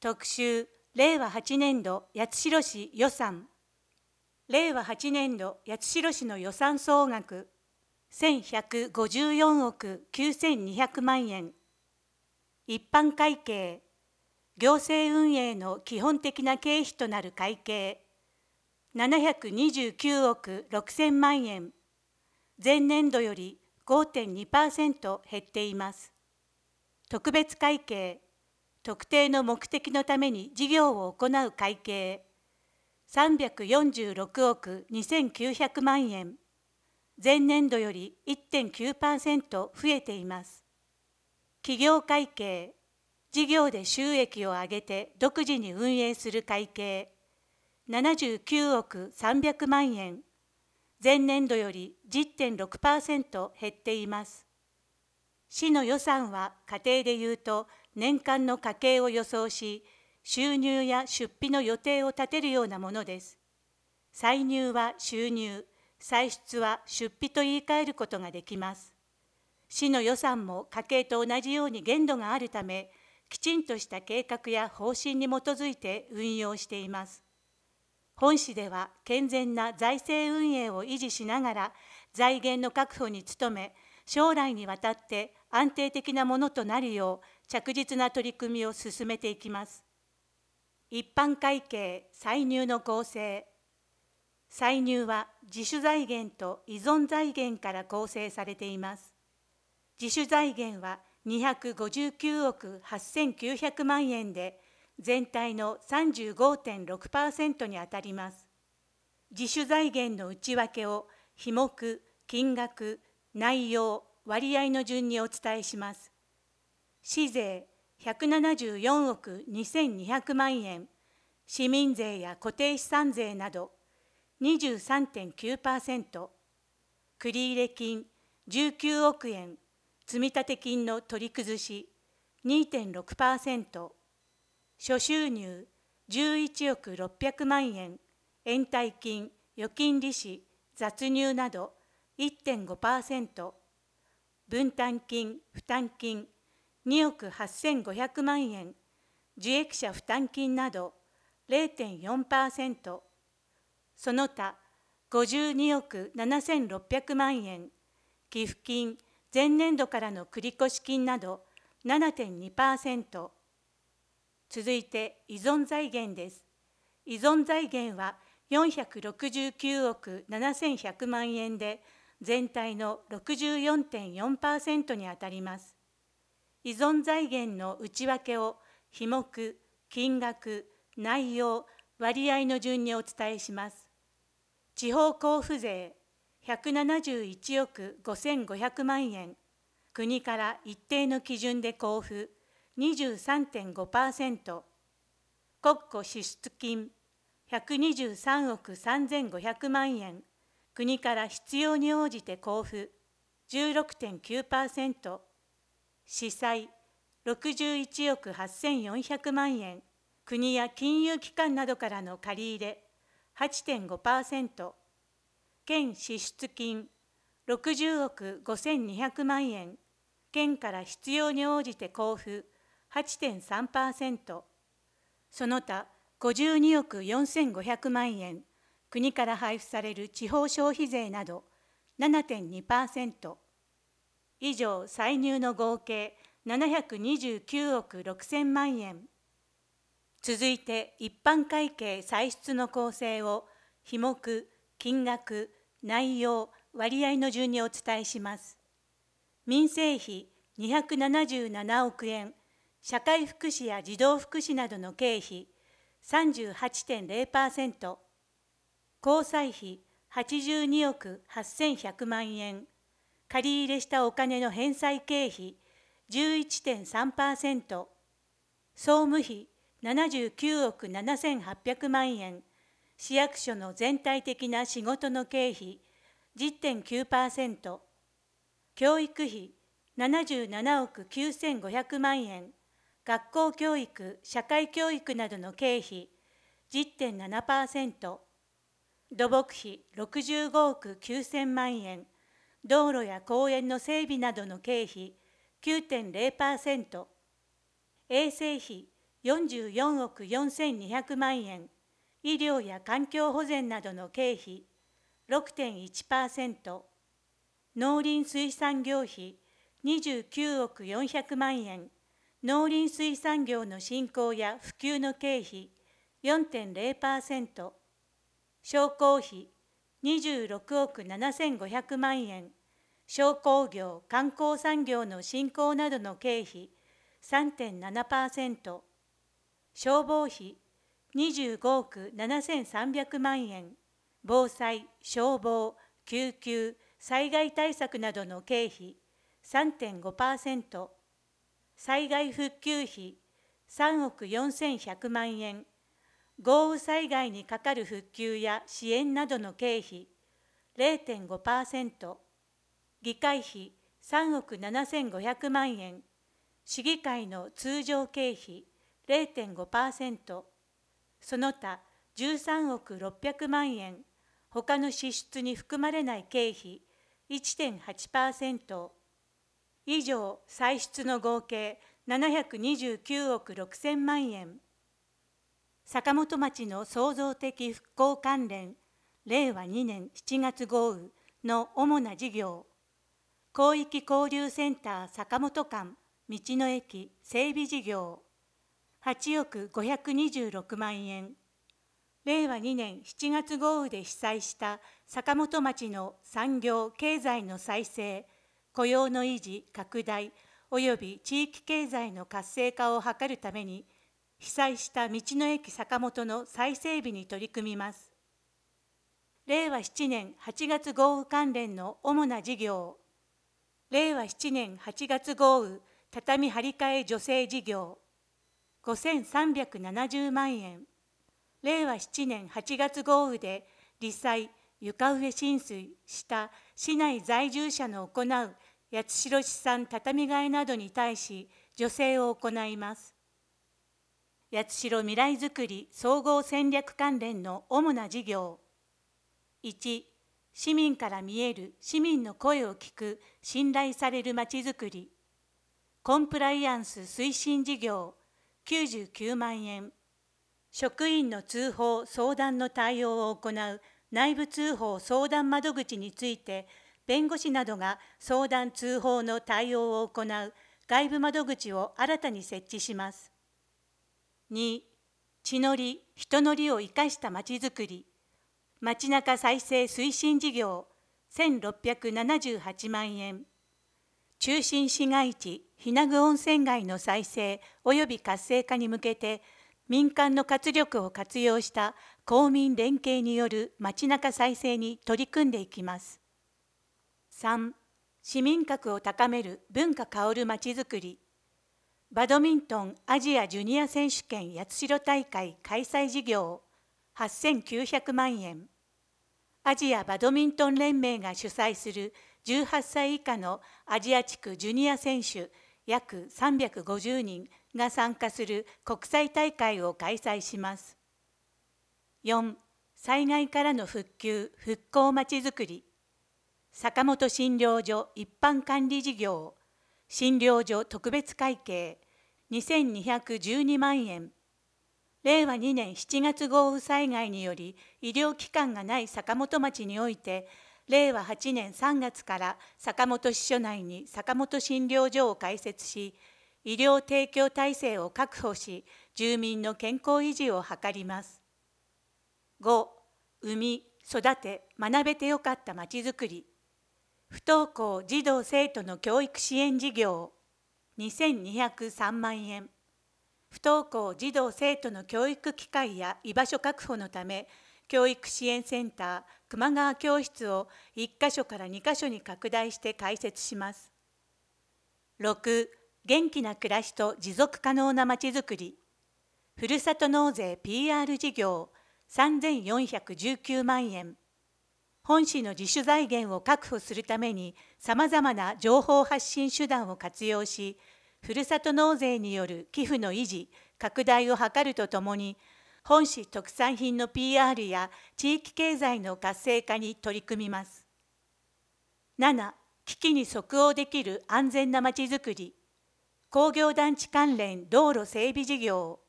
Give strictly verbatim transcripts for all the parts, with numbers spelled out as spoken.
特集れいわはちねんど八代市予算。れいわはちねんど八代市の予算総額せんひゃくごじゅうよんおくきゅうせんにひゃくまんえん。一般会計、行政運営の基本的な経費となる会計ななひゃくにじゅうきゅうおくろくせんまんえん。前年度より ごてんにパーセント 減っています。特別会計、特定の目的のために事業を行う会計さんびゃくよんじゅうろくおくにせんきゅうひゃくまんえん。前年度より いってんきゅうパーセント 増えています。企業会計、事業で収益を上げて独自に運営する会計ななじゅうきゅうおくさんびゃくまんえん。前年度より じゅってんろくパーセント 減っています。市の予算は家庭でいうと年間の家計を予想し、収入や出費の予定を立てるようなものです。歳入は収入、歳出は出費と言い換えることができます。市の予算も家計と同じように限度があるため、きちんとした計画や方針に基づいて運用しています。本市では健全な財政運営を維持しながら財源の確保に努め、将来にわたって安定的なものとなるよう着実な取り組みを進めていきます。一般会計歳入の構成。歳入は自主財源と依存財源から構成されています。自主財源はにひゃくごじゅうきゅうおくはっせんきゅうひゃくまんえんで全体の さんじゅうごてんろくパーセント にあたります。自主財源の内訳を費目、金額、内容、割合の順にお伝えします。市税ひゃくななじゅうよんおくにせんにひゃくまんえん、市民税や固定資産税など にじゅうさんてんきゅうパーセント、繰入金じゅうきゅうおくえん、積立金の取り崩し にてんろくパーセント、諸収入じゅういちおくろっぴゃくまんえん、延滞金、預金利子、雑入など いってんごパーセント、分担金、負担金におくはっせんごひゃくまんえん、受益者負担金など れいてんよんパーセント、その他ごじゅうにおくななせんろっぴゃくまんえん、寄付金、前年度からの繰越金など ななてんにパーセント。続いて依存財源です。依存財源はよんひゃくろくじゅうきゅうおくななせんひゃくまんえんで全体の ろくじゅうよんてんよんパーセント にあたります。依存財源の内訳を費目、金額、内容、割合の順にお伝えします。地方交付税ひゃくななじゅういちおくごせんごひゃくまんえん、国から一定の基準で交付 にじゅうさんてんごパーセント、国庫支出金ひゃくにじゅうさんおくさんぜんごひゃくまんえん、国から必要に応じて交付 じゅうろくてんきゅうパーセント、市債ろくじゅういちおくはっせんよんひゃくまんえん、国や金融機関などからの借り入れ はちてんごパーセント、県支出金ろくじゅうおくごせんにひゃくまんえん、県から必要に応じて交付 はちてんさんパーセント、その他ごじゅうにおくよんせんごひゃくまんえん、国から配布される地方消費税など ななてんにパーセント。以上、歳入の合計ななひゃくにじゅうきゅうおくろくせんまんえん。続いて一般会計歳出の構成を費目、金額、内容、割合の順にお伝えします。民生費にひゃくななじゅうななおくえん、社会福祉や児童福祉などの経費 さんじゅうはちてんれいパーセント、交際費はちじゅうにおくはっせんひゃくまんえん、借り入れしたお金の返済経費 じゅういちてんさんパーセント、総務費ななじゅうきゅうおくななせんはっぴゃくまんえん、市役所の全体的な仕事の経費 じゅってんきゅうパーセント、教育費ななじゅうななおくきゅうせんごひゃくまんえん、学校教育、社会教育などの経費 じゅってんななパーセント、土木費ろくじゅうごおくきゅうせんまんえん、道路や公園の整備などの経費 きゅうてんれいパーセント、衛生費よんじゅうよんおくよんせんにひゃくまんえん、医療や環境保全などの経費 ろくてんいちパーセント、農林水産業費にじゅうきゅうおくよんひゃくまんえん、農林水産業の振興や普及の経費 よんてんゼロパーセント、商工費にじゅうろくおくななせんごひゃくまんえん、商工業・観光産業の振興などの経費 さんてんななパーセント、消防費にじゅうごおくななせんさんびゃくまんえん、防災・消防・救急・災害対策などの経費 さんてんごパーセント、災害復旧費さんおくよんせんひゃくまんえん、豪雨災害にかかる復旧や支援などの経費 ゼロてんごパーセント、議会費さんおくななせんごひゃくまんえん、市議会の通常経費 ゼロてんごパーセント、その他じゅうさんおくろっぴゃくまんえん、他の支出に含まれない経費 いってんはちパーセント、以上歳出の合計ななひゃくにじゅうきゅうおくろくせんまんえん。坂本町の創造的復興関連れいわにねんしちがつ豪雨の主な事業、広域交流センター坂本間道の駅整備事業はちおくごひゃくにじゅうろくまんえん、れいわにねんしちがつ豪雨で被災した坂本町の産業・経済の再生、雇用の維持・拡大および地域経済の活性化を図るために、被災した道の駅坂本の再整備に取り組みます。れいわななねんはちがつ豪雨関連の主な事業、れいわななねんはちがつ豪雨畳張り替え助成事業ごせんさんびゃくななじゅうまんえん、れいわななねんはちがつ豪雨で罹災・床上浸水した市内在住者の行う八代市産畳替えなどに対し助成を行います。八代未来づくり総合戦略関連の主な事業、いち、市民から見える市民の声を聞く信頼されるまちづくり、コンプライアンス推進事業きゅうじゅうきゅうまんえん、職員の通報・相談の対応を行う内部通報相談窓口について、弁護士などが相談・通報の対応を行う外部窓口を新たに設置します。に、地の利・人の利を生かしたまちづくり、街中再生推進事業せんろっぴゃくななじゅうはちまんえん、中心市街地・日名具温泉街の再生及び活性化に向けて、民間の活力を活用した公民連携による街中再生に取り組んでいきます。さん、市民格を高める文化香るまちづくり、バドミントンアジアジュニア選手権八代大会開催事業はっせんきゅうひゃくまんえん、アジアバドミントン連盟が主催するじゅうはっさい以下のアジア地区ジュニア選手約さんびゃくごじゅうにんが参加する国際大会を開催します。よん、災害からの復旧・復興まちづくり、坂本診療所一般管理事業、診療所特別会計にせんにひゃくじゅうにまんえん、れいわにねんしちがつ豪雨災害により医療機関がない坂本町において、れいわはちねんさんがつから坂本支所内に坂本診療所を開設し、医療提供体制を確保し、住民の健康維持を図ります。ご、生み、育て、学べてよかったまちづくり、不登校児童生徒の教育支援事業にせんにひゃくさんまんえん、不登校児童生徒の教育機会や居場所確保のため、教育支援センター球磨川教室をいっかしょからにかしょに拡大して開設します。ろく、元気な暮らしと持続可能なまちづくり、ふるさと納税 ピーアール 事業さんぜんよんひゃくじゅうきゅうまんえん、本市の自主財源を確保するためにさまざまな情報発信手段を活用し、ふるさと納税による寄付の維持・拡大を図るとともに、本市特産品の ピーアール や地域経済の活性化に取り組みます。なな、危機に即応できる安全なまちづくり、工業団地関連道路整備事業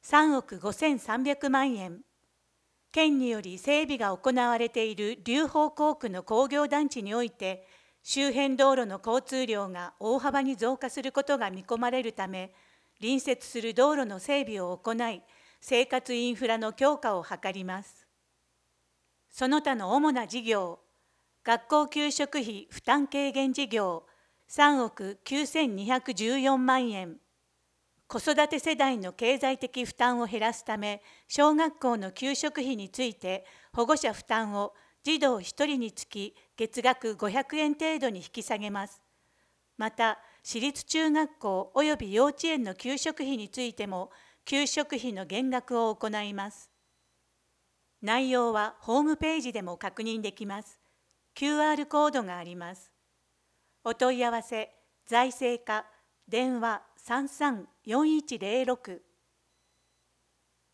さんおくごせんさんびゃくまんえん。県により整備が行われている龍宝工区の工業団地において、周辺道路の交通量が大幅に増加することが見込まれるため、隣接する道路の整備を行い、生活インフラの強化を図ります。その他の主な事業、学校給食費負担軽減事業さんおくきゅうせんにひゃくじゅうよんまんえん。子育て世代の経済的負担を減らすため、小学校の給食費について保護者負担を児童ひとりにつき月額ごひゃくえん程度に引き下げます。また、私立中学校および幼稚園の給食費についても、給食費の減額を行います。内容はホームページでも確認できます。キューアール コードがあります。お問い合わせ、財政課、電話さんさんよんいちゼロろく